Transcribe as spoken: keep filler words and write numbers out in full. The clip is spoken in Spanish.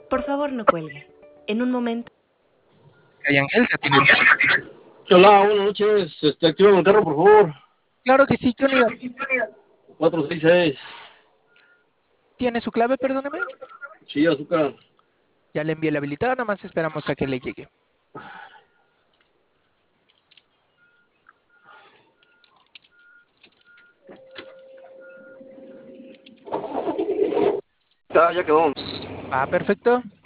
Por favor, no cuelgue. En un momento. Hay Ángel, te atiende. Hola, buenas noches. Este, activa el carro, por favor. Claro que sí, ¿qué unidad? cuatro seis seis. ¿Tiene su clave, perdóneme? Sí, azúcar. Ya le envié la habilitada, nada más esperamos a que le llegue. Ya, ya quedó. Ah, perfecto.